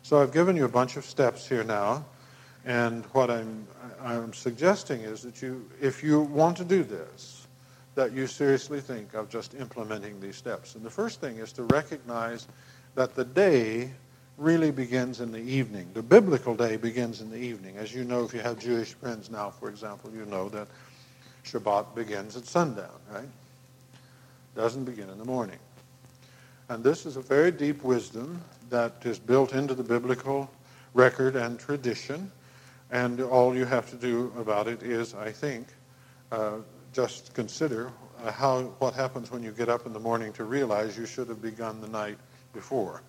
So I've given you a bunch of steps here now, and what I'm suggesting is that if you want to do this, that you seriously think of just implementing these steps. And the first thing is to recognize that the day really begins in the evening. The biblical day begins in the evening. As you know, if you have Jewish friends now, for example, you know that Shabbat begins at sundown, right? Doesn't begin in the morning. And this is a very deep wisdom that is built into the biblical record and tradition. And all you have to do about it is, I think, just consider what happens when you get up in the morning to realize you should have begun the night before.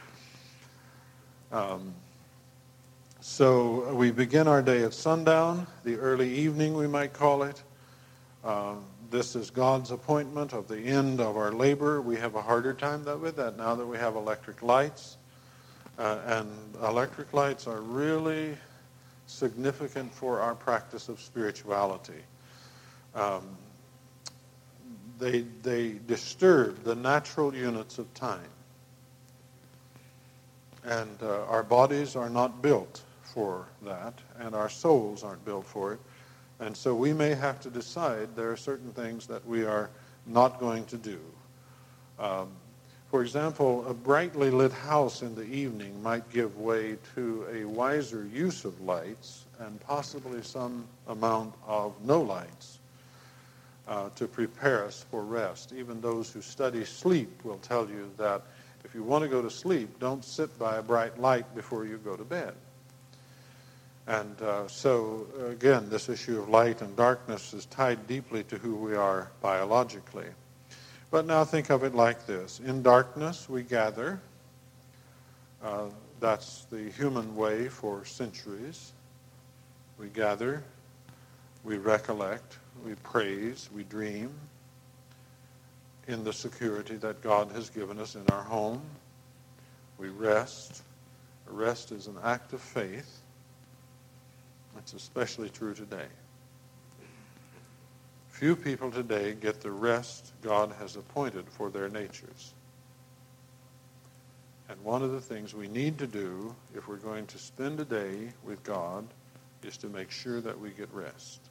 So we begin our day at sundown, the early evening we might call it. This is God's appointment of the end of our labor. We have a harder time with that now that we have electric lights. And electric lights are really significant for our practice of spirituality. They disturb the natural units of time. And our bodies are not built for that, and our souls aren't built for it. And so we may have to decide there are certain things that we are not going to do. For example, a brightly lit house in the evening might give way to a wiser use of lights and possibly some amount of no lights to prepare us for rest. Even those who study sleep will tell you that if you want to go to sleep, don't sit by a bright light before you go to bed. And so, again, this issue of light and darkness is tied deeply to who we are biologically. But now think of it like this. In darkness, we gather. That's the human way for centuries. We gather, we recollect, we praise, we dream in the security that God has given us in our home. We rest. Rest is an act of faith. It's especially true today. Few people today get the rest God has appointed for their natures. And one of the things we need to do if we're going to spend a day with God is to make sure that we get rest.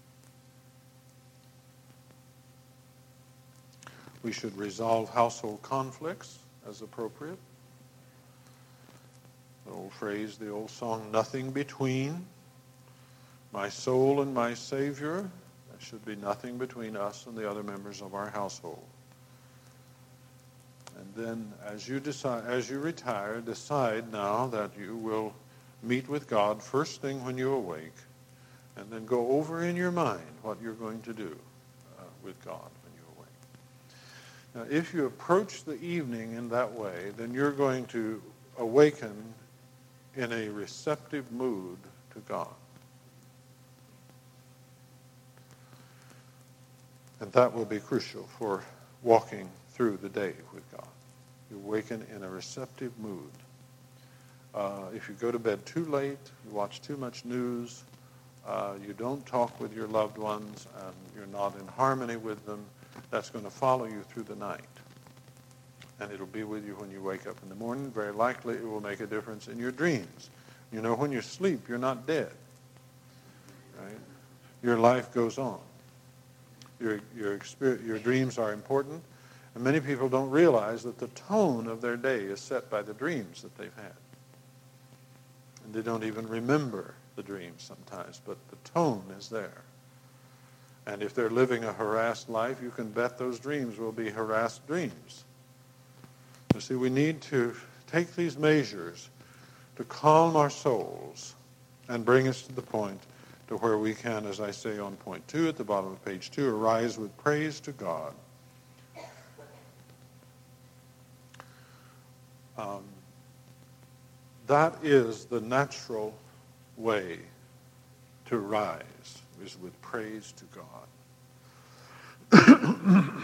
We should resolve household conflicts as appropriate. The old phrase, the old song, nothing between my soul and my Savior. There should be nothing between us and the other members of our household. And then as you retire, decide now that you will meet with God first thing when you awake, and then go over in your mind what you're going to do with God when you awake. Now, if you approach the evening in that way, then you're going to awaken in a receptive mood to God. And that will be crucial for walking through the day with God. You awaken in a receptive mood. If you go to bed too late, you watch too much news, you don't talk with your loved ones, and you're not in harmony with them, that's going to follow you through the night. And it'll be with you when you wake up in the morning. Very likely it will make a difference in your dreams. You know, when you sleep, you're not dead. Right? Your life goes on. Your dreams are important, and many people don't realize that the tone of their day is set by the dreams that they've had. And they don't even remember the dreams sometimes, but the tone is there. And if they're living a harassed life, you can bet those dreams will be harassed dreams. You see, we need to take these measures to calm our souls and bring us to the point to where we can, as I say on point 2 at the bottom of page 2, arise with praise to God. That is the natural way to rise, is with praise to God.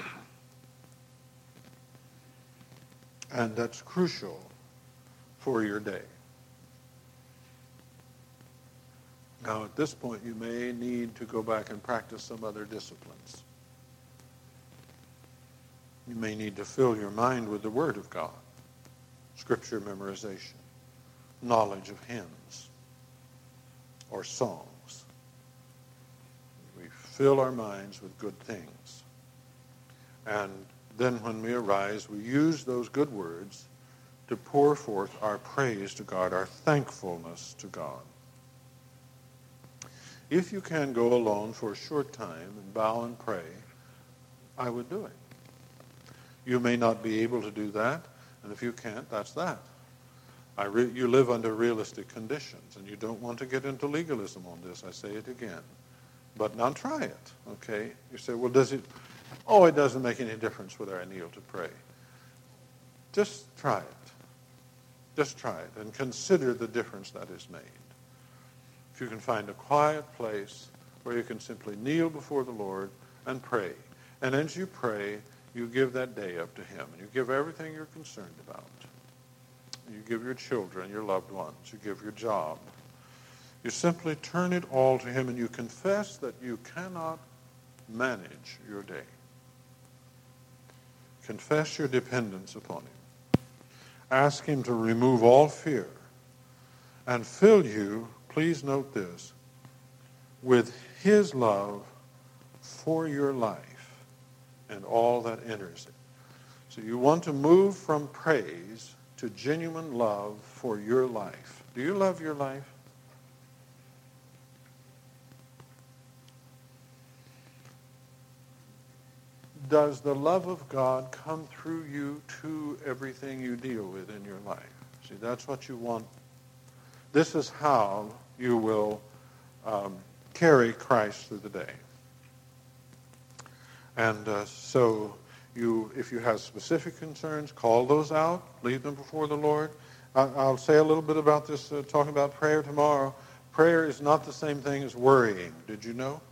And that's crucial for your day. Now, at this point, you may need to go back and practice some other disciplines. You may need to fill your mind with the Word of God, Scripture memorization, knowledge of hymns or songs. We fill our minds with good things. And then when we arise, we use those good words to pour forth our praise to God, our thankfulness to God. If you can go alone for a short time and bow and pray, I would do it. You may not be able to do that, and if you can't, that's that. You live under realistic conditions, and you don't want to get into legalism on this. I say it again. But now try it, okay? You say, well, it doesn't make any difference whether I kneel to pray. Just try it. Just try it and consider the difference that is made. If you can find a quiet place where you can simply kneel before the Lord and pray. And as you pray, you give that day up to him. And you give everything you're concerned about. You give your children, your loved ones. You give your job. You simply turn it all to him, and you confess that you cannot manage your day. Confess your dependence upon him. Ask him to remove all fear and fill you, please note this, with his love for your life and all that enters it. So you want to move from praise to genuine love for your life. Do you love your life? Does the love of God come through you to everything you deal with in your life? See, that's what you want. This is how you will carry Christ through the day. And so if you have specific concerns, call those out, leave them before the Lord. I'll say a little bit about this, talking about prayer tomorrow. Prayer is not the same thing as worrying. Did you know?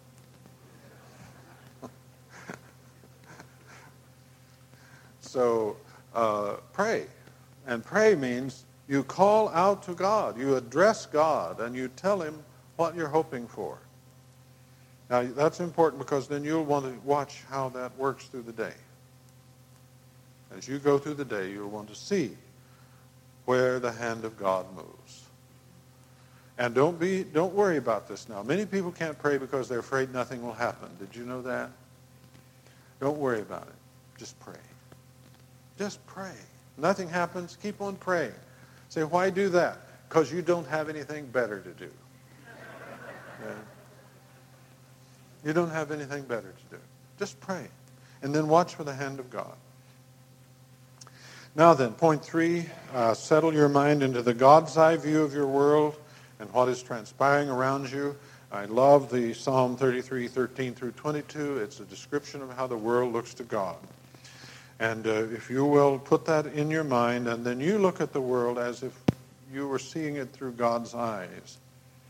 So pray. And pray means you call out to God. You address God, and you tell him what you're hoping for. Now, that's important because then you'll want to watch how that works through the day. As you go through the day, you'll want to see where the hand of God moves. And don't worry about this now. Many people can't pray because they're afraid nothing will happen. Did you know that? Don't worry about it. Just pray. Just pray. Nothing happens, keep on praying. Say, why do that? Because you don't have anything better to do. Yeah. You don't have anything better to do. Just pray. And then watch for the hand of God. Now then, point 3, settle your mind into the God's eye view of your world and what is transpiring around you. I love the Psalm 33, 13 through 22. It's a description of how the world looks to God. And if you will put that in your mind, and then you look at the world as if you were seeing it through God's eyes.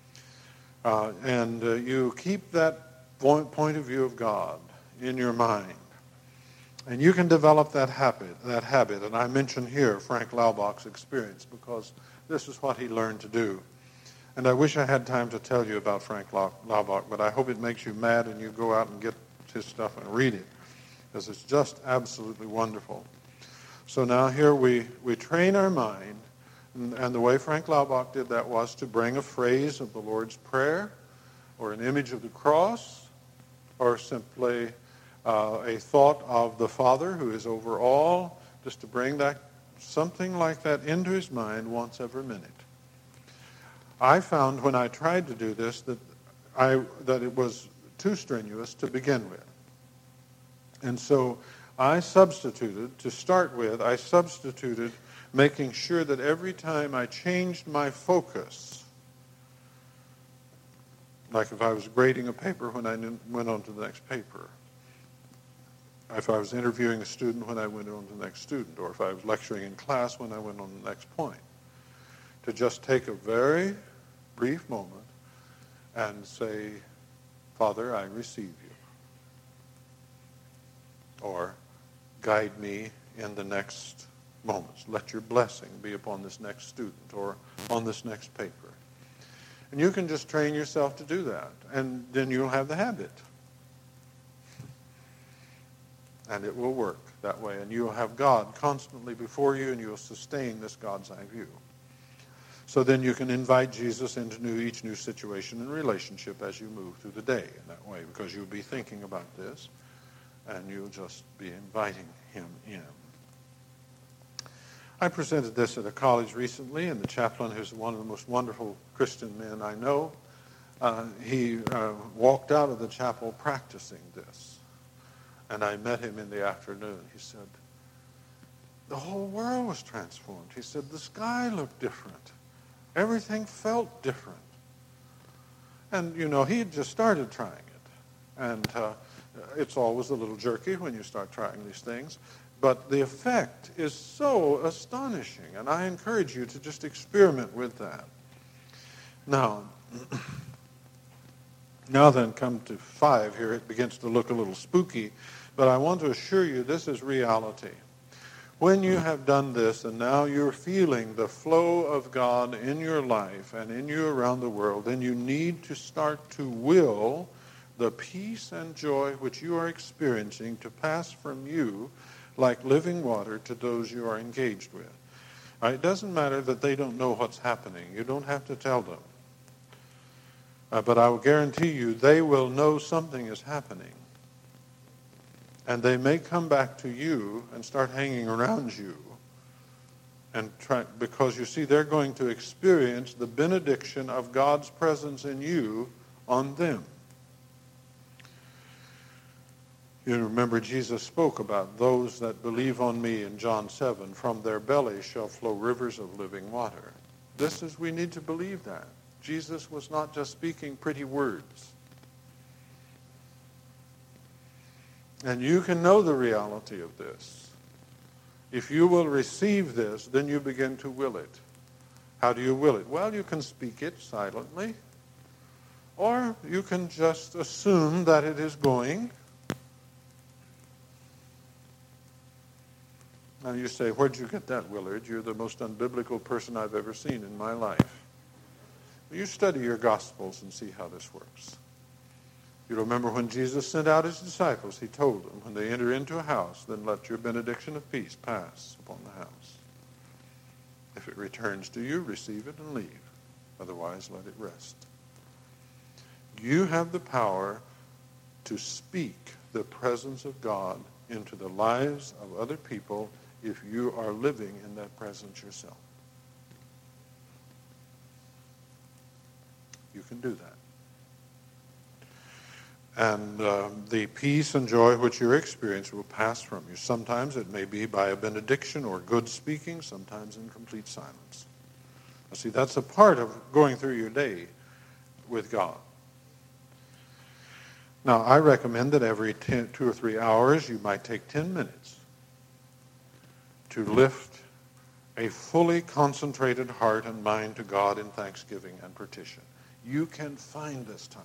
And you keep that point of view of God in your mind. And you can develop that habit. And I mention here Frank Laubach's experience because this is what he learned to do. And I wish I had time to tell you about Frank Laubach, but I hope it makes you mad and you go out and get his stuff and read it, because it's just absolutely wonderful. So now here we train our mind, and the way Frank Laubach did that was to bring a phrase of the Lord's Prayer, or an image of the cross, or simply a thought of the Father who is over all, just to bring that something like that into his mind once every minute. I found when I tried to do this that it was too strenuous to begin with. And so I substituted making sure that every time I changed my focus, like if I was grading a paper when I went on to the next paper, if I was interviewing a student when I went on to the next student, or if I was lecturing in class when I went on the next point, to just take a very brief moment and say, Father, I receive you. Or guide me in the next moments. Let your blessing be upon this next student or on this next paper. And you can just train yourself to do that, and then you'll have the habit. And it will work that way, and you'll have God constantly before you, and you'll sustain this God's eye view. So then you can invite Jesus into each new situation and relationship as you move through the day in that way, because you'll be thinking about this and you'll just be inviting him in. I presented this at a college recently, and the chaplain, who's one of the most wonderful Christian men I know, he walked out of the chapel practicing this. And I met him in the afternoon. He said, the whole world was transformed. He said, the sky looked different. Everything felt different. And, he had just started trying it. And it's always a little jerky when you start trying these things. But the effect is so astonishing. And I encourage you to just experiment with that. Now then, come to 5 here. It begins to look a little spooky. But I want to assure you this is reality. When you have done this and now you're feeling the flow of God in your life and in you around the world, then you need to start to will the peace and joy which you are experiencing to pass from you like living water to those you are engaged with. It doesn't matter that they don't know what's happening. You don't have to tell them. But I will guarantee you they will know something is happening. And they may come back to you and start hanging around you. And because you see, they're going to experience the benediction of God's presence in you on them. You remember Jesus spoke about those that believe on me in John 7, from their bellies shall flow rivers of living water. We need to believe that. Jesus was not just speaking pretty words. And you can know the reality of this. If you will receive this, then you begin to will it. How do you will it? Well, you can speak it silently, or you can just assume that it is going. Now you say, where'd you get that, Willard? You're the most unbiblical person I've ever seen in my life. You study your Gospels and see how this works. You remember when Jesus sent out his disciples, he told them, when they enter into a house, then let your benediction of peace pass upon the house. If it returns to you, receive it and leave. Otherwise, let it rest. You have the power to speak the presence of God into the lives of other people if you are living in that presence yourself. You can do that. And the peace and joy which you experience will pass from you. Sometimes it may be by a benediction or good speaking, sometimes in complete silence. Now, see, that's a part of going through your day with God. Now, I recommend that every 2 or 3 hours you might take 10 minutes to lift a fully concentrated heart and mind to God in thanksgiving and petition. You can find this time.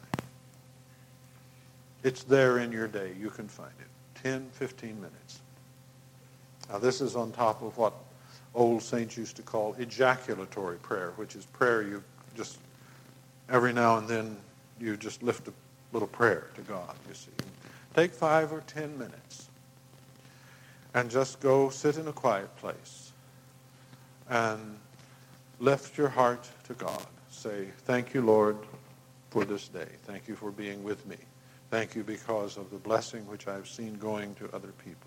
It's there in your day. You can find it. 10, 15 minutes. Now, this is on top of what old saints used to call ejaculatory prayer, which is prayer you just, every now and then, you just lift a little prayer to God, you see. Take 5 or 10 minutes and just go sit in a quiet place and lift your heart to God. Say, thank you, Lord, for this day. Thank you for being with me. Thank you because of the blessing which I've seen going to other people.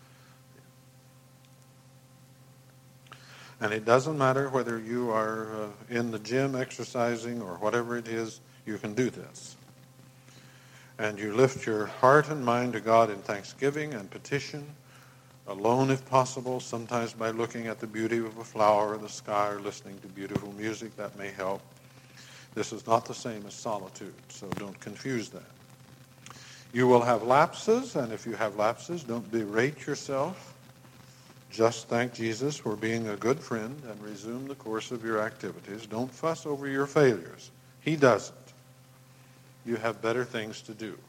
And it doesn't matter whether you are in the gym exercising or whatever it is, you can do this. And you lift your heart and mind to God in thanksgiving and petition, alone if possible, sometimes by looking at the beauty of a flower or the sky or listening to beautiful music. That may help. This is not the same as solitude, so don't confuse that. You will have lapses, and if you have lapses, don't berate yourself. Just thank Jesus for being a good friend and resume the course of your activities. Don't fuss over your failures. He doesn't. You have better things to do.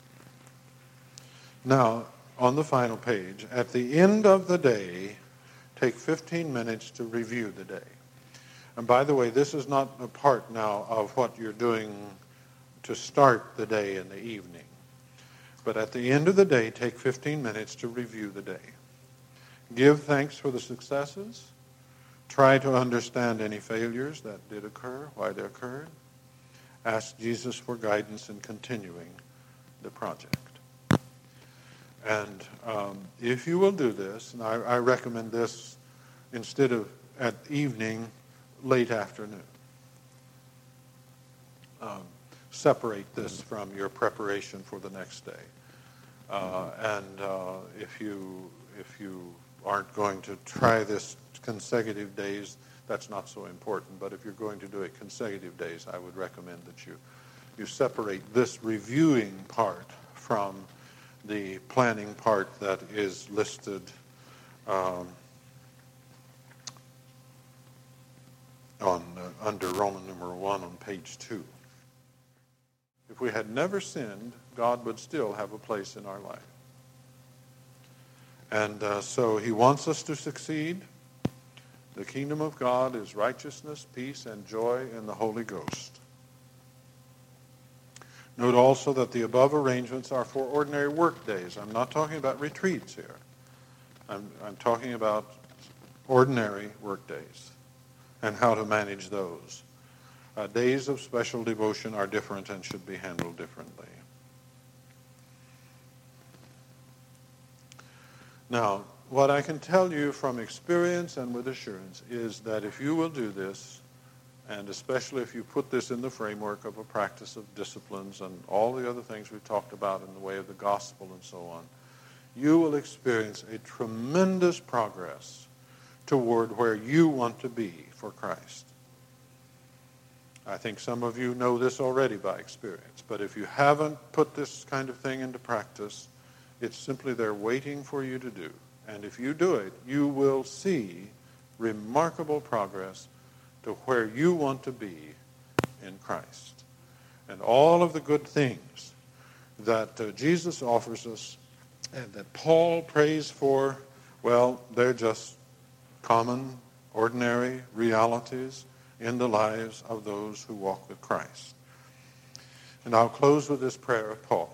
Now, on the final page, at the end of the day, take 15 minutes to review the day. And by the way, this is not a part now of what you're doing to start the day in the evening. But at the end of the day, take 15 minutes to review the day. Give thanks for the successes, Try to understand any failures that did occur, why they occurred. Ask Jesus for guidance in continuing the project. And if you will do this, and I recommend this instead of at evening, late afternoon. Separate this from your preparation for the next day. And if you aren't going to try this consecutive days, that's not so important. But if you're going to do it consecutive days, I would recommend that you separate this reviewing part from the planning part that is listed under Roman numeral 1 on page 2. If we had never sinned, God would still have a place in our life. And so he wants us to succeed. The kingdom of God is righteousness, peace, and joy in the Holy Ghost. Note also that the above arrangements are for ordinary work days. I'm not talking about retreats here. I'm talking about ordinary work days and how to manage those. Days of special devotion are different and should be handled differently. Now, what I can tell you from experience and with assurance is that if you will do this, and especially if you put this in the framework of a practice of disciplines and all the other things we've talked about in the way of the gospel and so on, you will experience a tremendous progress toward where you want to be for Christ. I think some of you know this already by experience, but if you haven't put this kind of thing into practice, it's simply there waiting for you to do. And if you do it, you will see remarkable progress to where you want to be in Christ. And all of the good things that Jesus offers us and that Paul prays for, well, they're just common, ordinary realities in the lives of those who walk with Christ. And I'll close with this prayer of Paul.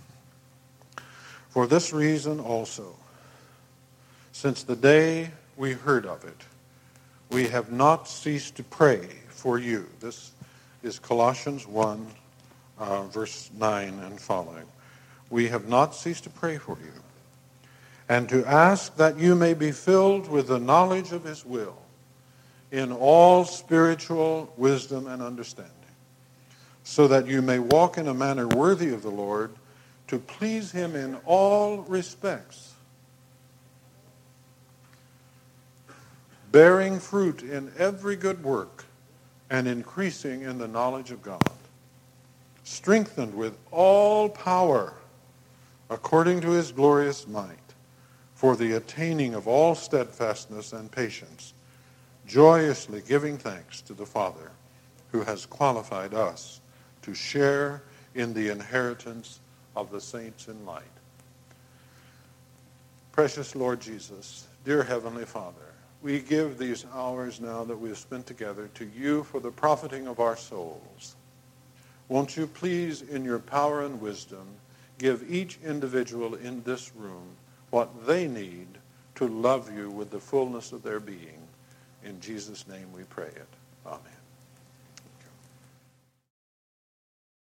For this reason also, since the day we heard of it, we have not ceased to pray for you. This is Colossians 1, verse 9 and following. We have not ceased to pray for you, and to ask that you may be filled with the knowledge of his will, in all spiritual wisdom and understanding, so that you may walk in a manner worthy of the Lord, to please him in all respects, bearing fruit in every good work and increasing in the knowledge of God, strengthened with all power according to his glorious might, for the attaining of all steadfastness and patience, joyously giving thanks to the Father who has qualified us to share in the inheritance of the saints in light. Precious Lord Jesus, dear Heavenly Father, we give these hours now that we have spent together to you for the profiting of our souls. Won't you please, in your power and wisdom, give each individual in this room what they need to love you with the fullness of their being. In Jesus' name we pray it. Amen.